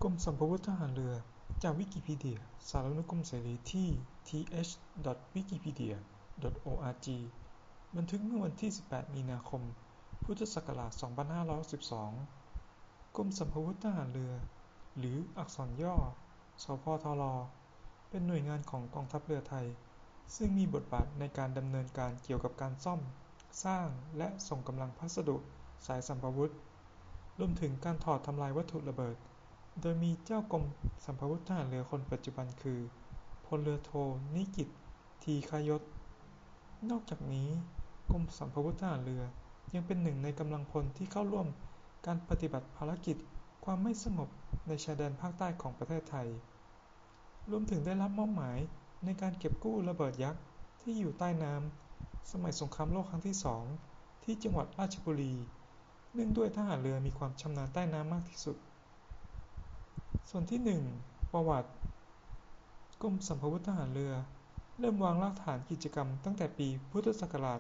กรมสัมภวุธทหารเรือ จากวิกิพีเดีย สารานุกรมเสรีที่ th.wikipedia.org บันทึกเมื่อวันที่ 18 มีนาคม พุทธศักราช 2562 กรมสัมภวุธทหารเรือ หรืออักษรย่อ สภทร. เป็นหน่วยงานของกองทัพเรือไทย ซึ่งมีบทบาทในการดำเนินการเกี่ยวกับการซ่อม สร้าง และส่งกำลังพัสดุ สายสัมภวุธ รวมถึงการถอดทำลายวัตถุระเบิด โดยมีเจ้ากรมสัมภวุธทหารเรือคนปัจจุบันคือ พลเรือโท นิกิต ทีฆยศ นอกจากนี้ กรมสัมภวุธทหารเรือยังเป็นหนึ่งในกำลังพลที่เข้าร่วมการปฏิบัติภารกิจความไม่สงบในชายแดนภาคใต้ของประเทศไทย รวมถึงได้รับมอบหมายในการเก็บกู้ระเบิดยักษ์ที่อยู่ใต้น้ำสมัยสงครามโลกครั้งที่ 2 ที่จังหวัดราชบุรี เนื่องด้วยทหารเรือมีความชำนาญใต้น้ำมากที่สุด ส่วนที่ 1 ประวัติ กรมสัมภวุธทหารเรือเริ่มวางรากฐานกิจกรรมตั้งแต่ปีพุทธศักราช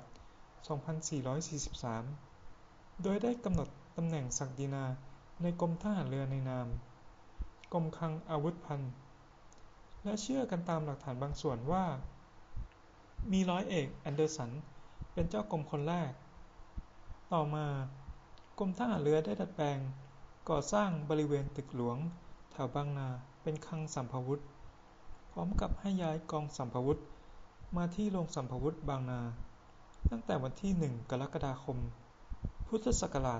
2443 โดยได้กำหนดตำแหน่งศักดินาในกรมทหารเรือในนาม กรมคลังอาวุธภัณฑ์ และเชื่อกันตามหลักฐานบางส่วนว่ามีร้อยเอกแอนเดอร์สันเป็นเจ้ากรมคนแรก ต่อมากรมทหารเรือได้ดัดแปลงก่อสร้างบริเวณตึกหลวงแถวบางนาเป็นคลังสัมภวุธ พร้อมกับให้ย้ายกองสัมภวุธมาที่โรงสัมภวุธบางนาตั้งแต่วันที่ 1 กรกฎาคม พุทธศักราช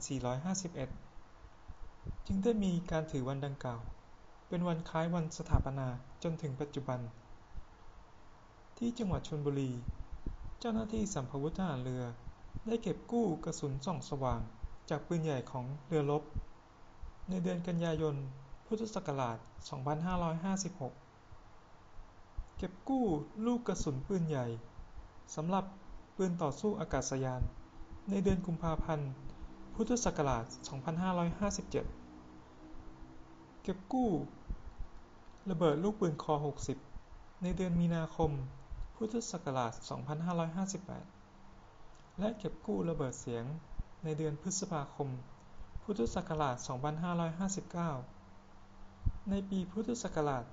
2451 จึงได้มีการถือวันดังกล่าวเป็นวันคล้ายวันสถาปนาจนถึงปัจจุบัน ที่จังหวัดชลบุรี เจ้าหน้าที่สัมภวุธทหารเรือได้เก็บกู้กระสุนส่องสว่างจากปืนใหญ่ของเรือรบในเดือนกันยายน พุทธศักราช 2556 เก็บกู้ลูกกระสุนปืนใหญ่สำหรับปืนต่อสู้อากาศยานในเดือนกุมภาพันธ์ พุทธศักราช 2557 เก็บกู้ระเบิดลูกปืนค 60 ในเดือนมีนาคม พุทธศักราช 2558 และเก็บกู้ระเบิดเสียงในเดือนพฤษภาคม พุทธศักราช 2559 ในปีพุทธศักราช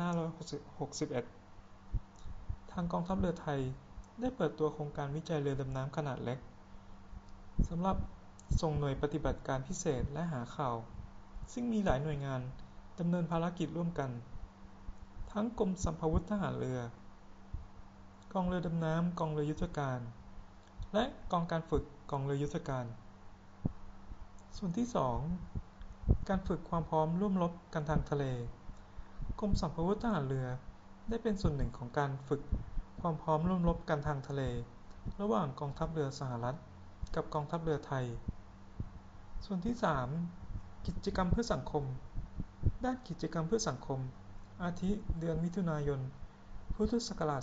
2561 ทางกองทัพเรือไทยได้เปิดตัวโครงการวิจัยเรือดำน้ำขนาดเล็กสำหรับส่งหน่วยปฏิบัติการพิเศษและหาข่าว ซึ่งมีหลายหน่วยงานดำเนินภารกิจร่วมกัน ทั้งกรมสัมภวุธทหารเรือ กองเรือดำน้ำกองเรือยุทธการ และกองการฝึกกองเรือยุทธการ ส่วนที่ 2 การฝึกความพร้อมร่วมรบกันทางทะเล กรมสัมภวุธทหารเรือได้เป็นส่วนหนึ่งของการฝึกความพร้อมร่วมรบกันทางทะเลระหว่างกองทัพเรือสหรัฐกับกองทัพเรือไทย ส่วนที่ 3 กิจกรรมเพื่อสังคม ด้านกิจกรรมเพื่อสังคม อาทิ เดือนมิถุนายน พุทธศักราช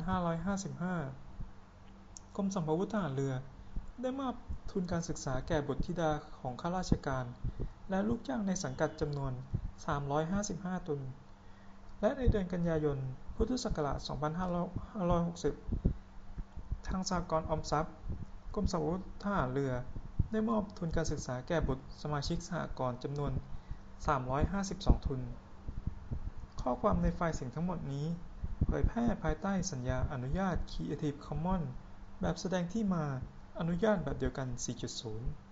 2555 กรมสัมภวุธทหารเรือได้มอบทุนการศึกษาแก่บุตรธิดาของข้าราชการและลูกจ้างในสังกัดจำนวน 355 ทุน และในเดือนกันยายน พุทธศักราช 2560 ทางสหกรณ์ออมทรัพย์ กรมสัมภวุธทหารเรือได้มอบทุนการศึกษาแก่บุตรสมาชิกสหกรณ์จำนวน 352 ทุน ข้อความในไฟล์เสียงทั้งหมดนี้เผยแพร่ภายใต้สัญญาอนุญาต Creative Commons แบบแสดงที่มาอนุญาตแบบเดียวกัน 4.0